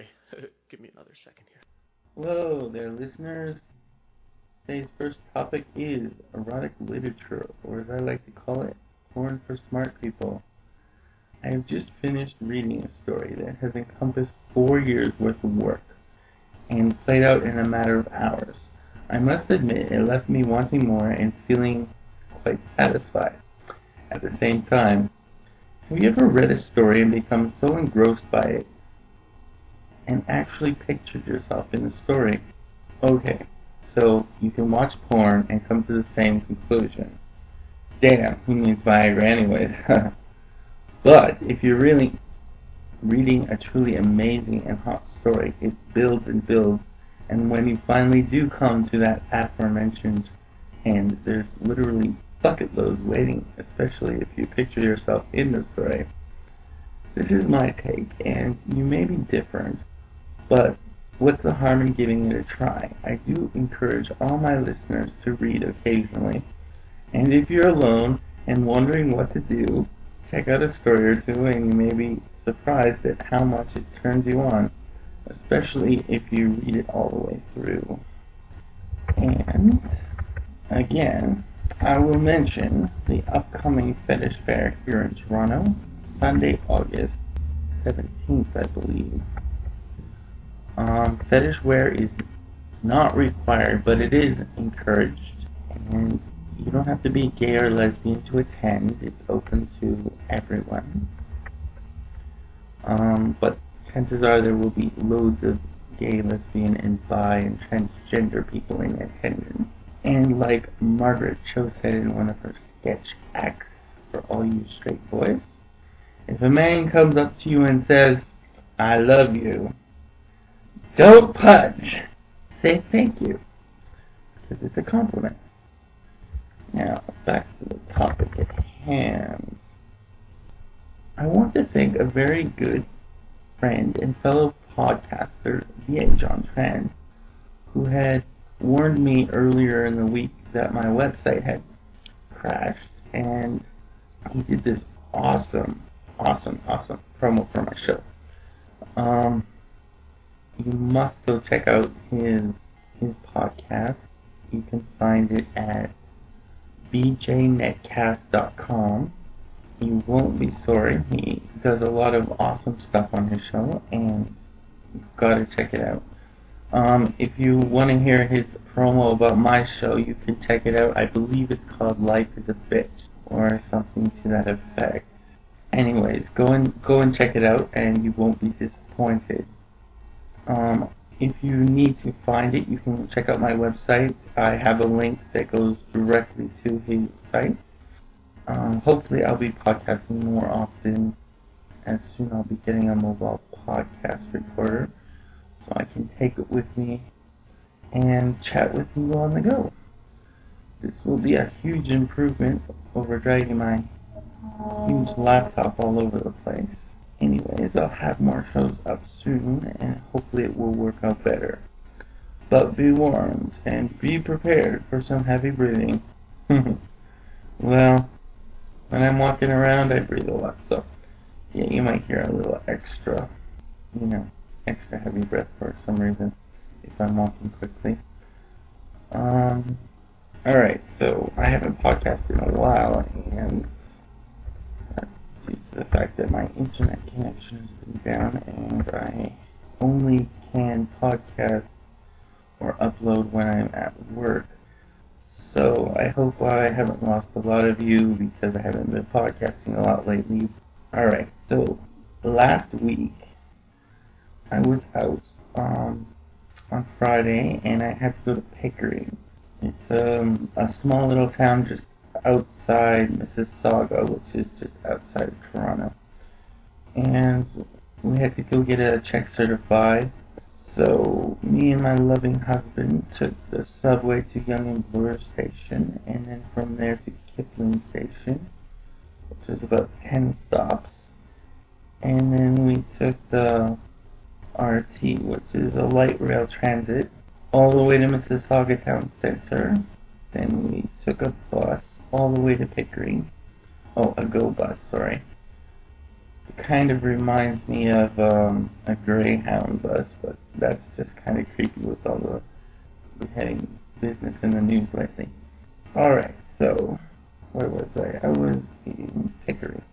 Sorry. Give me another second here. Hello there, listeners. Today's first topic is erotic literature, or as I like to call it, porn for smart people. I have just finished reading a story that has encompassed 4 years worth of work and played out in a matter of hours. I must admit it left me wanting more and feeling quite satisfied. At the same time, have you ever read a story and become so engrossed by it and actually pictured yourself in the story? Okay, so you can watch porn and come to the same conclusion. Damn, who needs Viagra anyways? But if you're really reading a truly amazing and hot story, it builds and builds, and when you finally do come to that aforementioned end, there's literally bucket loads waiting, especially if you picture yourself in the story. This is my take, and you may be different, but what's the harm in giving it a try? I do encourage all my listeners to read occasionally, and if you're alone and wondering what to do, check out a story or two and you may be surprised at how much it turns you on, especially if you read it all the way through. And again, I will mention the upcoming Fetish Fair here in Toronto, Sunday, August 17th, I believe. Fetish wear is not required, but it is encouraged, and you don't have to be gay or lesbian to attend. It's open to everyone. But chances are there will be loads of gay, lesbian, and bi and transgender people in attendance. And like Margaret Cho said in one of her sketch acts for all you straight boys, if a man comes up to you and says, "I love you," don't punch. Say thank you, because it's a compliment. Now, back to the topic at hand. I want to thank a very good friend and fellow podcaster, V.A. John Tran, who had warned me earlier in the week that my website had crashed, and he did this awesome promo for my show. You must go check out his podcast. You can find it at bjnetcast.com. You won't be sorry. He does a lot of awesome stuff on his show, and you've got to check it out. If you want to hear his promo about my show, you can check it out. I believe it's called Life is a Bitch, or something to that effect. Anyways, go and check it out, and you won't be disappointed. If you need to find it, you can check out my website. I have a link that goes directly to his site. Hopefully I'll be podcasting more often, and soon I'll be getting a mobile podcast recorder so I can take it with me and chat with you on the go. This will be a huge improvement over dragging my huge laptop all over the place. Anyways, I'll have more shows up soon, and hopefully it will work out better. But be warned, and be prepared for some heavy breathing. Well, when I'm walking around, I breathe a lot, so yeah, you might hear a little extra heavy breath for some reason, if I'm walking quickly. Alright, so I haven't podcasted in a while, and due to the fact that my internet connection has been down and I only can podcast or upload when I'm at work. So I hope I haven't lost a lot of you because I haven't been podcasting a lot lately. Alright, so last week I was out on Friday and I had to go to Pickering. It's a small little town just outside Mississauga, which is just outside of Toronto. And we had to go get a check certified. So me and my loving husband took the subway to Yonge and Bloor Station, and then from there to Kipling Station, which was about 10 stops. And then we took the RT, which is a light rail transit, all the way to Mississauga Town Center. Then we took a bus all the way to Pickering. Oh, a GO bus, sorry. kind of reminds me of a Greyhound bus, but that's just kind of creepy with all the beheading business in the news lately. Alright, so where was I? I was in Pickering.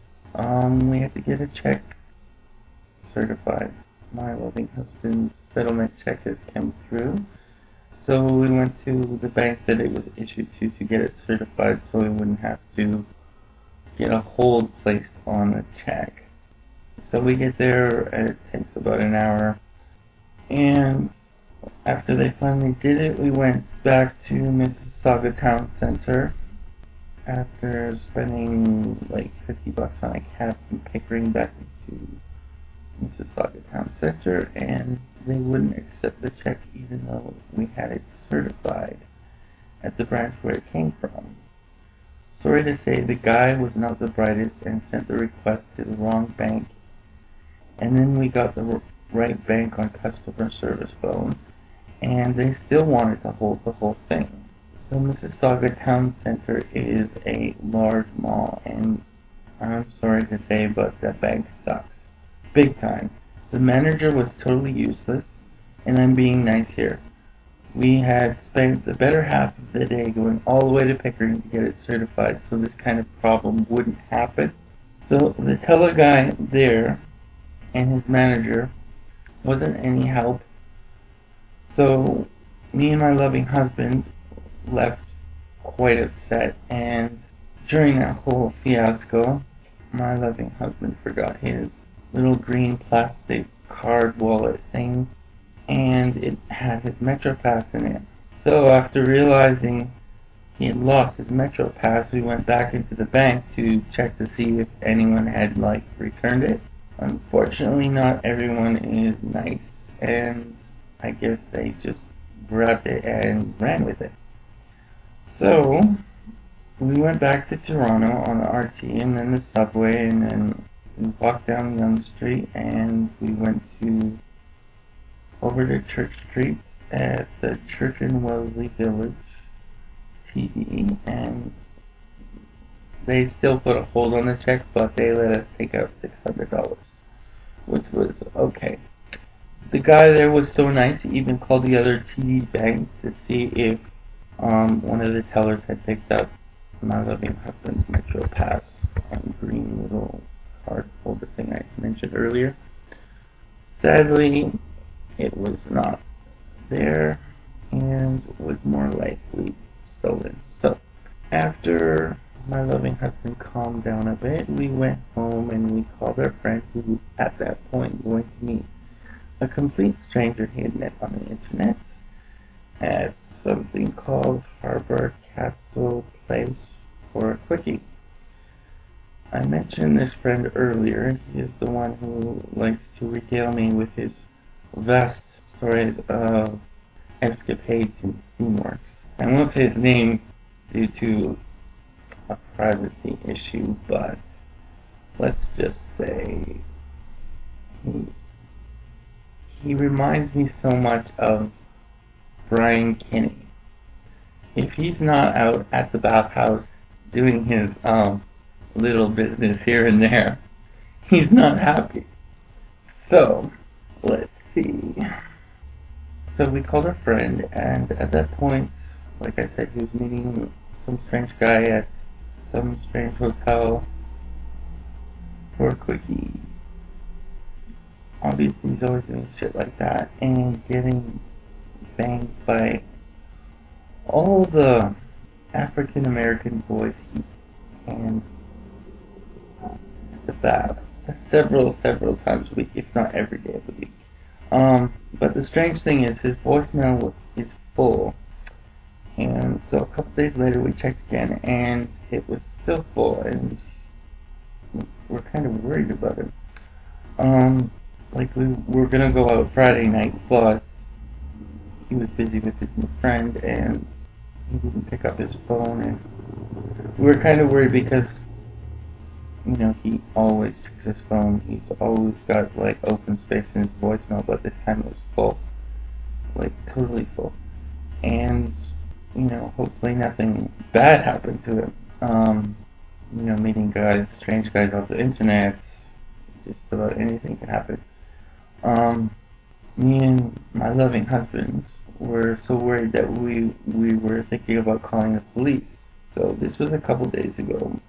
We had to get a check certified. My loving husband's settlement check has come through. So we went to the bank that it was issued to get it certified so we wouldn't have to get a hold placed on the check. So we get there, and it takes about an hour. And after they finally did it, we went back to Mississauga Town Center after spending like $50 on a cab from Pickering back into Mississauga Town Center, and they wouldn't accept the check even though we had it certified at the branch where it came from. Sorry to say, the guy was not the brightest and sent the request to the wrong bank, and then we got the right bank on customer service phone, and they still wanted to hold the whole thing. So Mississauga Town Center is a large mall, and I'm sorry to say, but that bank sucks. Big time. The manager was totally useless, and I'm being nice here. We had spent the better half of the day going all the way to Pickering to get it certified so this kind of problem wouldn't happen. So the teller guy there and his manager wasn't any help. So me and my loving husband left quite upset, and during that whole fiasco, my loving husband forgot his little green plastic card wallet thing, and it had his Metro Pass in it. So after realizing he had lost his Metro Pass, we went back into the bank to check to see if anyone had returned it. Unfortunately, not everyone is nice, and I guess they just grabbed it and ran with it. So we went back to Toronto on the RT and then the subway, and then we walked down Yonge Street, and we went over to Church Street at the Church in Wellesley Village TD, and they still put a hold on the check, but they let us take out $600, which was okay. The guy there was so nice, he even called the other TD banks to see if one of the tellers had picked up my loving husband's Metro Pass and green little card holder thing I mentioned earlier. Sadly, it was not there and was more likely stolen. So, after my loving husband calmed down a bit, we went home and we called our friend who at that point was going to meet a complete stranger he had met on the internet at something called Harbor Castle Place for a quickie. I mentioned this friend earlier. He is the one who likes to regale me with his vast stories of escapades in Steamworks. I won't say his name due to a privacy issue, but let's just say he reminds me so much of Brian Kinney. If he's not out at the bathhouse doing his little business here and there, he's not happy. So, let's see. So we called our friend, and at that point, like I said, he was meeting some strange guy at some strange hotel for a quickie. Obviously, he's always doing shit like that, and getting banged by all the African American boys he can the bath several times a week, if not every day of the week. But the strange thing is his voicemail is full, and so a couple days later we checked again, and it was still full, and we're kind of worried about him. We were gonna go out Friday night, but he was busy with his new friend, and he didn't pick up his phone, and we were kind of worried because, you know, he always checks his phone. He's always got, open space in his voicemail, but this time it was full. Totally full. And, you know, hopefully nothing bad happened to him. Meeting strange guys off the internet, just about anything can happen. Me and my loving husband were so worried that we were thinking about calling the police. So this was a couple days ago,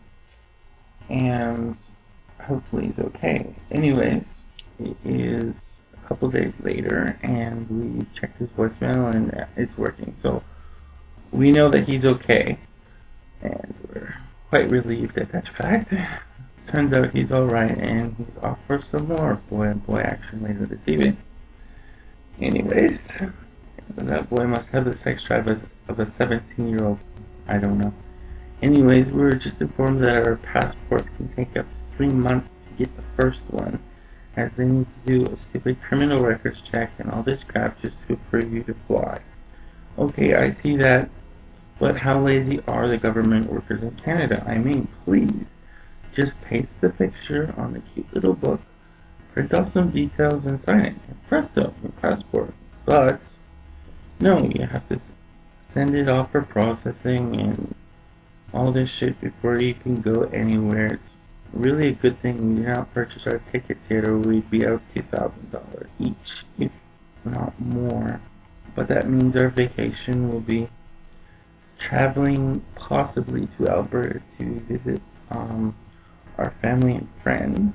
and hopefully he's okay. Anyways, it is a couple days later, and we checked his voicemail, and it's working. So we know that he's okay, and we're quite relieved at that fact. Turns out he's alright, and he's off for some more boy action later this evening. Anyways, that boy must have the sex drive of a 17-year-old. I don't know. Anyways, we were just informed that our passports can take up to 3 months to get the first one, as they need to do a stupid criminal records check and all this crap just to approve you to fly. Okay, I see that, but how lazy are the government workers in Canada? I mean, please, just paste the picture on the cute little book, print off some details and sign it, and presto, your passport. But, no, you have to send it off for processing and all this shit before you can go anywhere. It's really a good thing we did not purchase our tickets yet, or we'd be out $2,000 each, if not more. But that means our vacation will be traveling possibly to Alberta to visit our family and friends,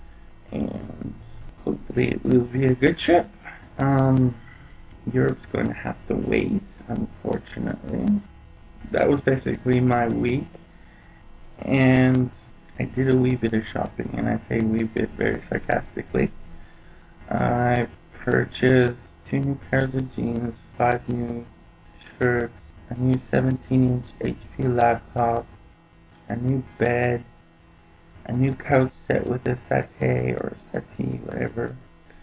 and hopefully it will be a good trip. Europe's going to have to wait, unfortunately. That was basically my week, and I did a wee bit of shopping, and I say wee bit very sarcastically. I purchased 2 new pairs of jeans, 5 new shirts, a new 17-inch HP laptop, a new bed, a new couch set with a settee or settee, whatever.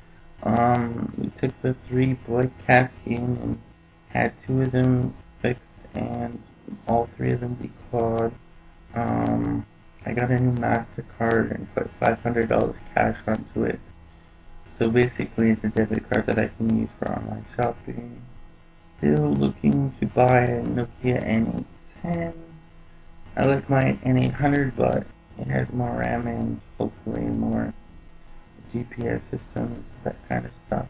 We took the 3 boy cats in and had 2 of them fixed and all 3 of them declawed. I got a new MasterCard and put $500 cash onto it. So basically it's a debit card that I can use for online shopping. Still looking to buy a Nokia N810. I like my N800, but it has more RAM and hopefully more GPS systems, that kind of stuff.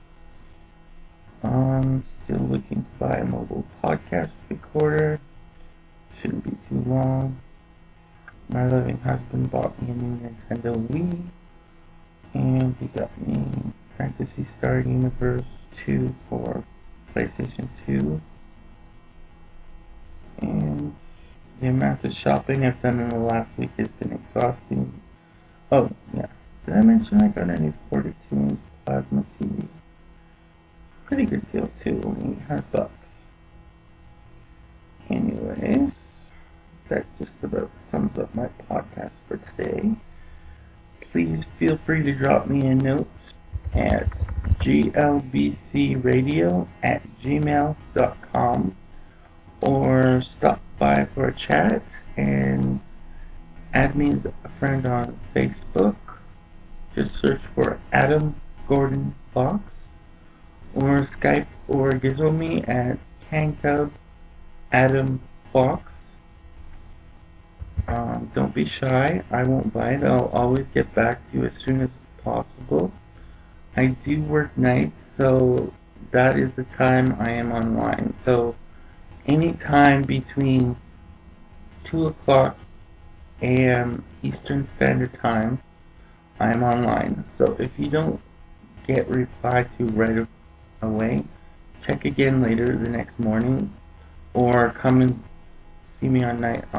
Still looking to buy a mobile podcast recorder. Shouldn't be too long. My loving husband bought me a new Nintendo Wii, and he got me Fantasy Star Universe 2 for PlayStation 2. And the amount of shopping I've done in the last week has been exhausting. Oh, yeah. Did I mention I got a new 42-inch plasma TV? Pretty good deal too, only $800. Anyways, that just about sums up my podcast for today. Please feel free to drop me a note at glbcradio@gmail.com or stop by for a chat and add me as a friend on Facebook. Just search for Adam Gordon Fox, or Skype or Gizmo me at CanCub Adam Fox. Don't be shy, I won't bite. I'll always get back to you as soon as possible. I do work nights, so that is the time I am online. So any time between 2 o'clock a.m. Eastern Standard Time, I'm online. So if you don't get replied to right away, check again later the next morning, or come and see me on night.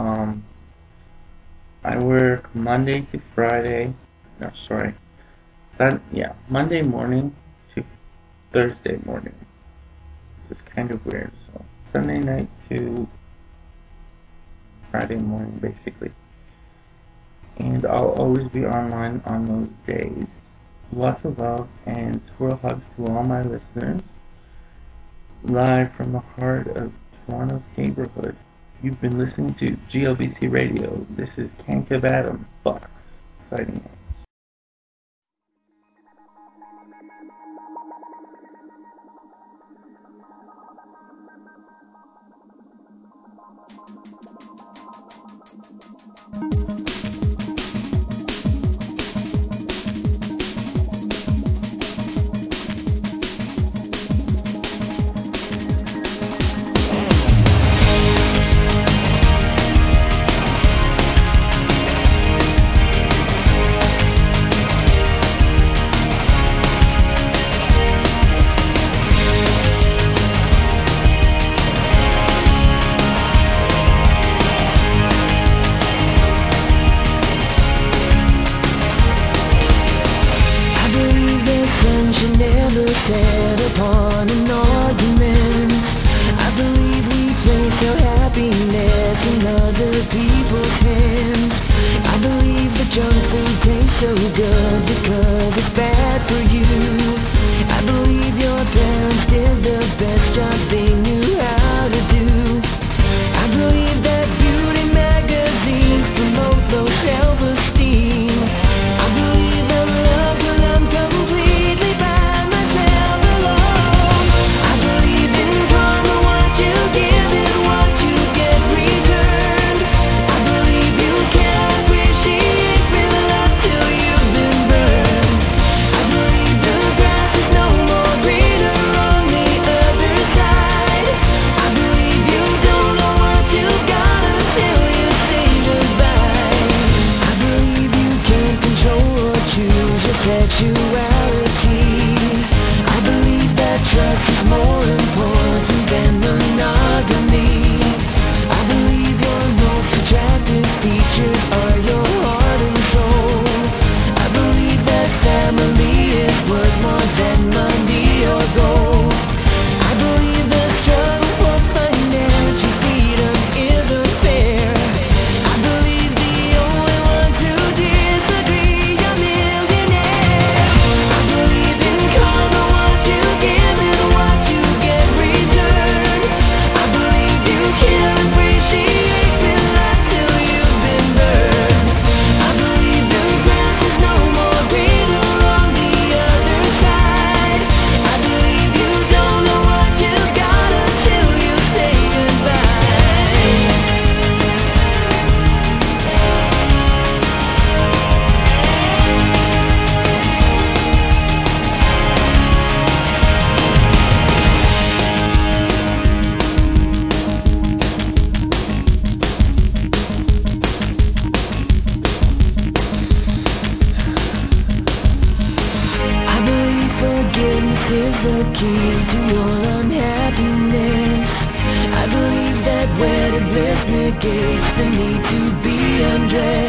I work Monday to Friday. No, sorry. Monday morning to Thursday morning. It's kind of weird. So Sunday night to Friday morning, basically. And I'll always be online on those days. Lots of love and squirrel hugs to all my listeners. Live from the heart of Toronto's neighborhood. You've been listening to GLBC Radio. This is CanCub Adam Fox signing out. good because it's bad for you. I believe your parents did the best job they knew how to do. I believe that beauty magazines promote low self-esteem. I believe that love when I'm completely by myself alone. I believe in karma, what you give is what you get returned. I believe you can't appreciate real love till you've been burned. I believe the grass is no more greener on the other side. I believe you don't know what you got until you say goodbye. I believe you can't control or choose your sexuality. I believe that trust is more important than monogamy. I believe your most attractive features are your heart and soul. I believe that family is worth more than money or gold. I believe the struggle for financial freedom isn't fair. I believe the only one to disagree, you're a millionaire. I believe in karma, what you give is what you get returned. I believe you can't appreciate real life till you've been burned. I believe the grass is no more greener on the other side. I believe you don't know what you got until you say goodbye. I believe forgiveness is the key to your unhappiness. I believe that wedded bliss negates the need to be undressed.